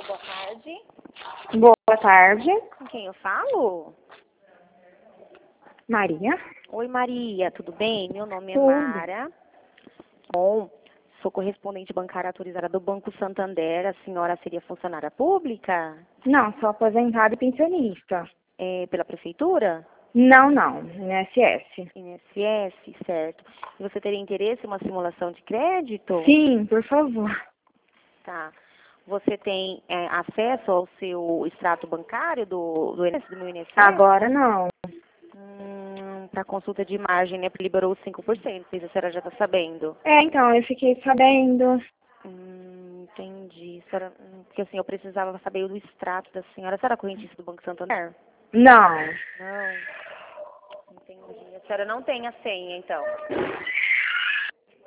Boa tarde. Boa tarde. Com quem eu falo? Maria? Oi, Maria, tudo bem? Meu nome é Tudo. Mara. Bom, sou correspondente bancária autorizada do Banco Santander. A senhora seria funcionária pública? Não, sou aposentada e pensionista. Pela prefeitura? Não, INSS. INSS, certo. E você teria interesse em uma simulação de crédito? Sim, por favor. Tá. Você tem acesso ao seu extrato bancário do meu INSS? Agora não. Para consulta de imagem, né? Liberou os 5%, isso a senhora já está sabendo. Então, eu fiquei sabendo. Entendi. Senhora, porque assim, eu precisava saber do extrato da senhora. A senhora é correntista do Banco Santander? Não. Não. Entendi. A senhora não tem a senha, então?